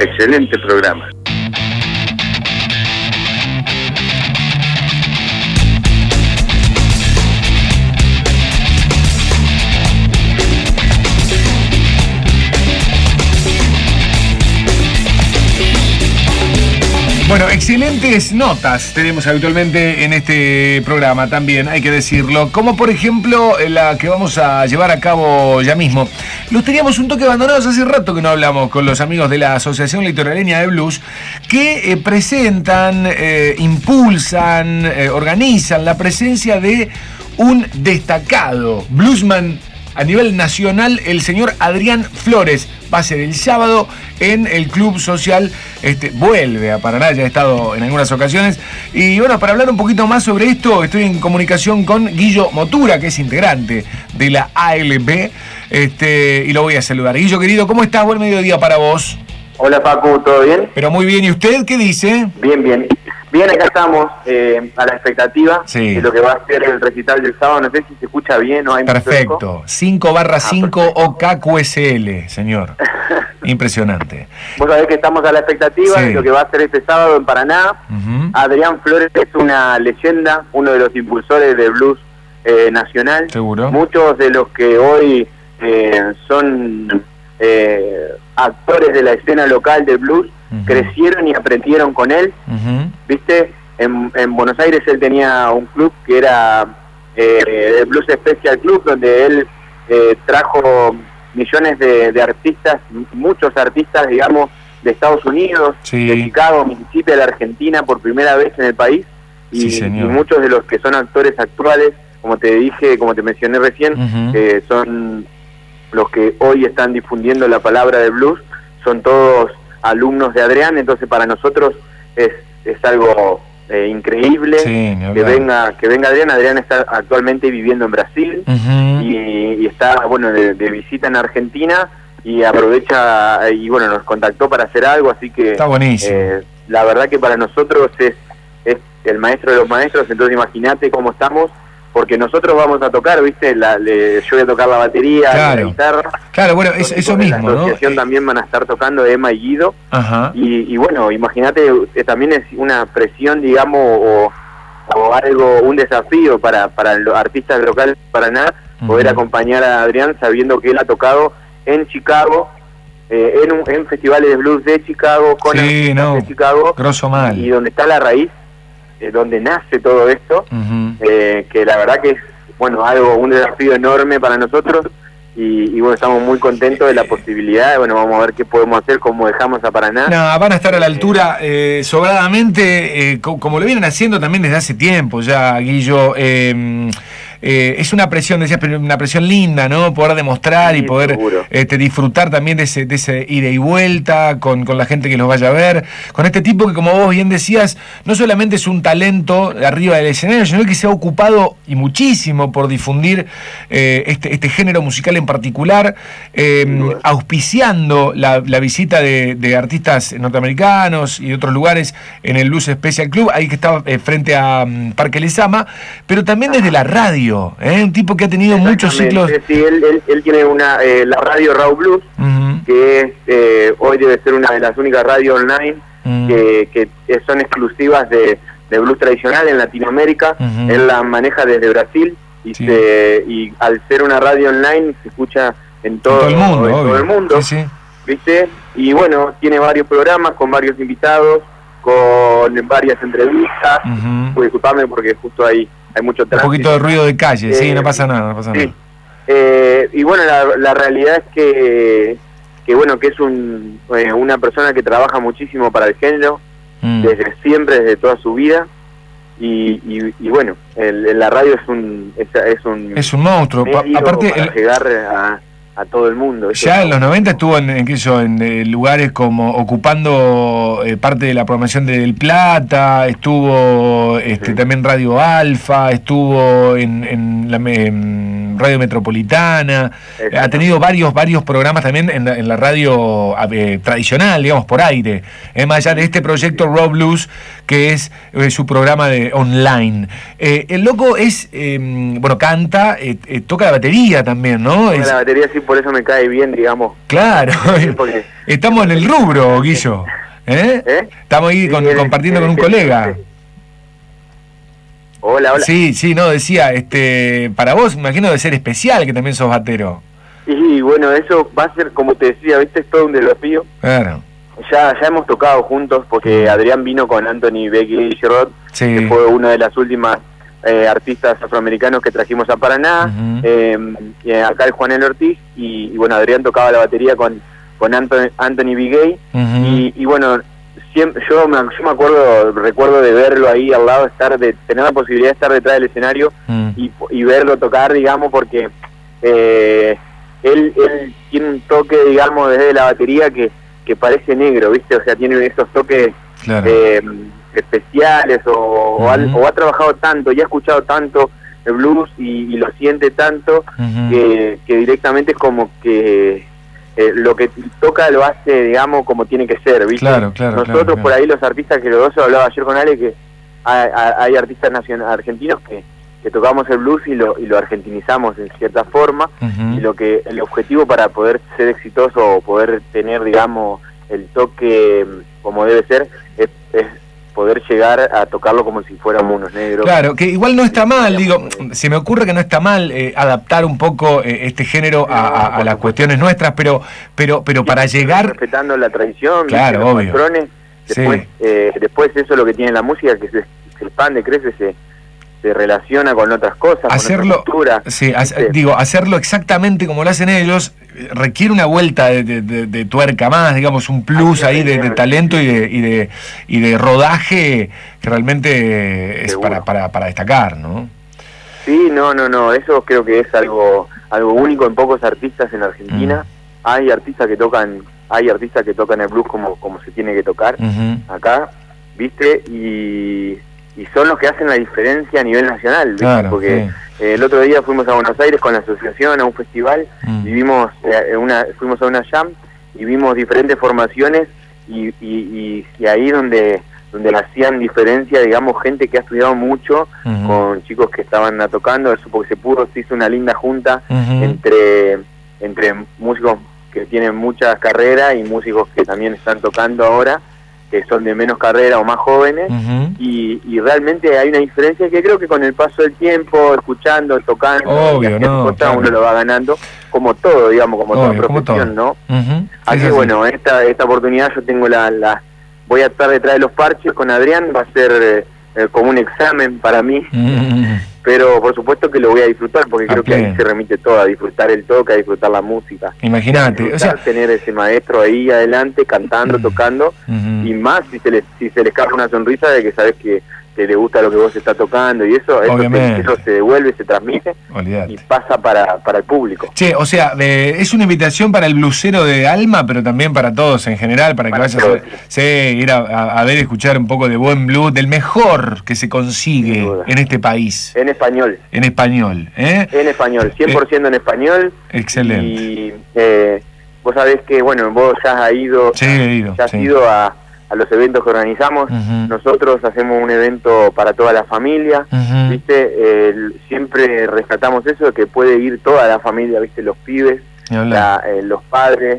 excelente programa. Bueno, excelentes notas tenemos habitualmente en este programa también, hay que decirlo. Como por ejemplo la que vamos a llevar a cabo ya mismo. Los teníamos un toque abandonados hace rato que no hablamos con los amigos de la Asociación Litoraleña de Blues, que presentan, impulsan, organizan la presencia de un destacado bluesman a nivel nacional, el señor Adrián Flores. Va a ser el sábado en el Club Social, vuelve a Paraná, ya ha estado en algunas ocasiones. Y bueno, para hablar un poquito más sobre esto, estoy en comunicación con Guillo Motura, que es integrante de la ALB, y lo voy a saludar. Guillo, querido, ¿cómo estás? Buen mediodía para vos. Hola, Paco, ¿todo bien? Pero muy bien, ¿y usted qué dice? Bien, bien. Bien, acá estamos a la expectativa de lo que va a ser el recital del sábado. No sé si se escucha bien o hay perfecto. 5/5 OKQSL, señor. Impresionante. Vos sabés que estamos a la expectativa de lo que va a ser este sábado en Paraná. Adrián Flores es una leyenda, uno de los impulsores del blues nacional. Seguro. Muchos de los que hoy son actores de la escena local del blues crecieron y aprendieron con él. ¿Viste? En Buenos Aires él tenía un club que era el Blues Special Club, donde él trajo millones de artistas, muchos artistas, digamos, de Estados Unidos, de Chicago, Mississippi, de la Argentina, por primera vez en el país. Y muchos de los que son actores actuales, como te dije, como te mencioné recién, son los que hoy están difundiendo la palabra del blues, son todos alumnos de Adrián. Entonces para nosotros es algo increíble que venga Adrián. Adrián está actualmente viviendo en Brasil y está de visita en Argentina, y aprovecha y nos contactó para hacer algo, así que está buenísimo. La verdad que para nosotros es el maestro de los maestros. Entonces imagínate cómo estamos, porque nosotros vamos a tocar, ¿viste? Yo voy a tocar la batería, la guitarra. Claro, bueno, eso mismo, ¿no? La asociación también van a estar tocando Emma y Guido. Y imagínate, también es una presión, digamos, o algo, un desafío para los artistas locales de Paraná, poder acompañar a Adrián, sabiendo que él ha tocado en Chicago, en festivales de blues de Chicago, con artistas de Chicago, grosso mal. Y donde está la raíz, donde nace todo esto, que la verdad que es un desafío enorme para nosotros, y estamos muy contentos de la posibilidad. Vamos a ver qué podemos hacer, cómo dejamos a Paraná. Van a estar a la altura sobradamente, como lo vienen haciendo también desde hace tiempo ya, Guillo. Es una presión, decías, pero una presión linda, ¿no? Poder demostrar y poder disfrutar también de ese ida y vuelta con la gente que los vaya a ver, con este tipo que, como vos bien decías, no solamente es un talento arriba del escenario, sino que se ha ocupado y muchísimo por difundir este género musical en particular, auspiciando la visita de artistas norteamericanos y de otros lugares en el Blues Special Club, ahí que estaba frente a Parque Lezama, pero también desde la radio. Un tipo que ha tenido muchos ciclos. Sí, él tiene la radio Raw Blues, que hoy debe ser una de las únicas radios online que son exclusivas de blues tradicional en Latinoamérica. Él la maneja desde Brasil y al ser una radio online se escucha en todo el mundo, ¿viste? Y tiene varios programas con varios invitados, con varias entrevistas. Disculpame porque justo hay mucho tránsito. Un poquito de ruido de calle, no pasa nada, nada. Y la realidad es que es una persona que trabaja muchísimo para el género, desde siempre, desde toda su vida, y la radio es un monstruo. Aparte, para llegar a todo el mundo. Ya en los 90 estuvo en lugares como ocupando parte de la programación de Del Plata, estuvo también Radio Alfa, estuvo en Radio Metropolitana, ha tenido varios programas también en la radio tradicional, digamos, por aire, más allá de este proyecto Raw Blues, que es su programa de online. El loco es, canta, toca la batería también, ¿no? La batería sí, por eso me cae bien, digamos. Claro, porque estamos en el rubro, Guillo. Estamos ahí compartiendo con un colega. Hola. Sí, no, decía, para vos, me imagino, debe ser especial que también sos batero. Y bueno, eso va a ser, como te decía, ¿viste? Es todo un desafío. Claro. Ya hemos tocado juntos, porque Adrián vino con Anthony Becky Girod, que fue una de las últimas artistas afroamericanos que trajimos a Paraná. Y acá el Juanel Ortiz, y bueno, Adrián tocaba la batería con Anthony Bigay, y bueno, siempre, yo me recuerdo de verlo ahí al lado, tener la posibilidad de estar detrás del escenario y verlo tocar, digamos, porque él tiene un toque, digamos, desde la batería que parece negro, ¿viste? O sea, tiene esos toques especiales, o ha trabajado tanto y ha escuchado tanto el blues y lo siente tanto que directamente es como que lo que toca lo hace, digamos, como tiene que ser, ¿viste? Nosotros por ahí, los artistas, que los dos, hablaba ayer con Ale, que hay artistas argentinos que tocamos el blues y lo argentinizamos en cierta forma, y el objetivo para poder ser exitoso o poder tener, digamos, el toque como debe ser, es poder llegar a tocarlo como si fuéramos unos negros. Claro, que igual no está mal, digo, se me ocurre que no está mal adaptar un poco este género a las cuestiones nuestras, pero para llegar... Respetando la tradición, claro, los obvio. patrones, después eso es lo que tiene la música, que se expande, crece, se relaciona con otras cosas, hacerlo, con otra cultura. Hacerlo exactamente como lo hacen ellos requiere una vuelta de tuerca más, digamos, un plus ahí de talento y de rodaje que realmente es para destacar, ¿no? Sí, no, eso creo que es algo único en pocos artistas en Argentina. Hay artistas que tocan el blues como se tiene que tocar acá, ¿viste? Y son los que hacen la diferencia a nivel nacional, ¿viste? Claro, porque el otro día fuimos a Buenos Aires con la asociación a un festival, y fuimos a una jam y vimos diferentes formaciones y ahí donde hacían diferencia, digamos, gente que ha estudiado mucho con chicos que estaban tocando, eso porque se hizo una linda junta entre músicos que tienen muchas carreras y músicos que también están tocando ahora, que son de menos carrera o más jóvenes, y realmente hay una diferencia que creo que con el paso del tiempo, escuchando, tocando, obvio, uno lo va ganando, como todo, digamos, como toda profesión, ¿no? Así que bueno, esta oportunidad yo tengo voy a estar detrás de los parches con Adrián, va a ser como un examen para mí, pero por supuesto que lo voy a disfrutar, porque creo que ahí se remite todo, a disfrutar el toque, a disfrutar la música. Imagínate, tener ese maestro ahí adelante, cantando, tocando, y más si se le escapa una sonrisa de que sabes que le gusta lo que vos estás tocando, y eso se devuelve, se transmite. Olvidate. Y pasa para el público. Che, o sea, es una invitación para el blusero de alma, pero también para todos en general, para que vayas ir a ver, escuchar un poco de buen blues, del mejor que se consigue en este país. En español. En español, En español, 100% en español. Excelente. Y vos sabés que, bueno, vos ya has ido, has ido a los eventos que organizamos. Nosotros hacemos un evento para toda la familia, ¿viste? Siempre rescatamos eso, de que puede ir toda la familia, ¿viste? Los pibes, los padres,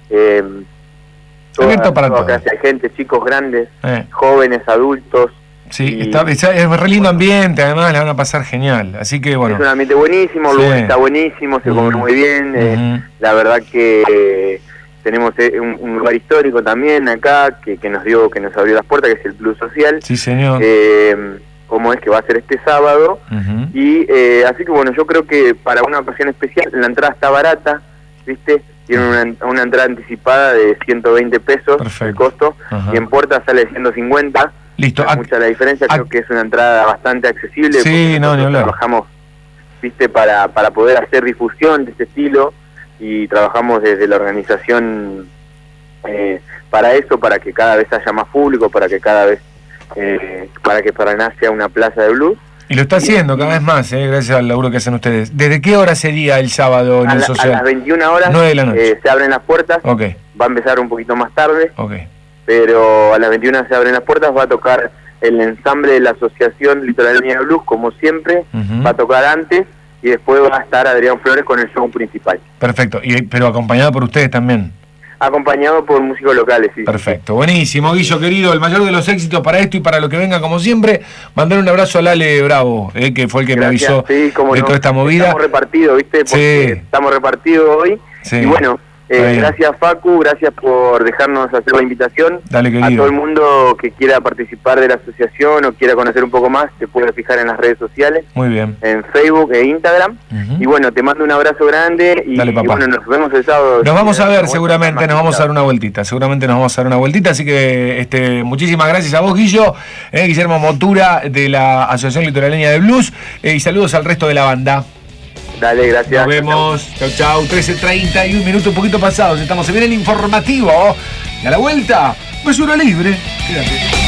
abierto para todos. Hay gente, chicos grandes, jóvenes, adultos. Sí, es re lindo ambiente, además la van a pasar genial, así que bueno. Es un ambiente buenísimo, el lugar está buenísimo, se come muy bien, la verdad que... tenemos un lugar histórico también acá que nos abrió las puertas, que es el Club Social. Sí, señor. Como es que va a ser este sábado. Y así que bueno, yo creo que para una ocasión especial la entrada está barata, ¿viste? Tiene una entrada anticipada de 120 pesos. Perfecto. El costo, y en puerta sale de 150. Listo. No es mucha la diferencia, creo que es una entrada bastante accesible. Sí, no, ni hablar. Trabajamos, ¿viste? Para poder hacer difusión de este estilo, y trabajamos desde la organización para eso, para que cada vez haya más público, para que cada vez para que Paraná sea una plaza de blues. Y lo está haciendo cada vez más, gracias al laburo que hacen ustedes. ¿Desde qué hora sería el sábado en el social? A las 21 horas 9 de la noche. Se abren las puertas. Okay. Va a empezar un poquito más tarde. Okay. Pero a las 21 se abren las puertas. Va a tocar el ensamble de la Asociación Litoraleña de Blues, como siempre. Va a tocar antes y después va a estar Adrián Flores con el show principal. Perfecto. Pero acompañado por ustedes también. Acompañado por músicos locales, sí. Perfecto, buenísimo, Guillo, querido, el mayor de los éxitos para esto y para lo que venga, como siempre. Mandar un abrazo a Lale Bravo, que fue el que Gracias. Me avisó de toda esta movida. Estamos repartidos, ¿viste? Porque estamos repartidos hoy. Sí. Y bueno, gracias Facu, gracias por dejarnos hacer la invitación. Dale, querido. A todo el mundo que quiera participar de la asociación o quiera conocer un poco más, se puede fijar en las redes sociales. Muy bien. En Facebook e Instagram. Y bueno, te mando un abrazo grande y, dale, papá. Y bueno, nos vemos el sábado. Nos vamos a ver seguramente, nos vamos a dar una vueltita. Seguramente nos vamos a dar una vueltita, así que muchísimas gracias a vos, Guillo, Guillermo Motura de la Asociación Litoraleña de Blues, y saludos al resto de la banda. Dale, gracias. Nos vemos. Chau. 13:30 y un minuto, un poquito pasados. Se viene el informativo. Y a la vuelta, mesura libre. Quédate.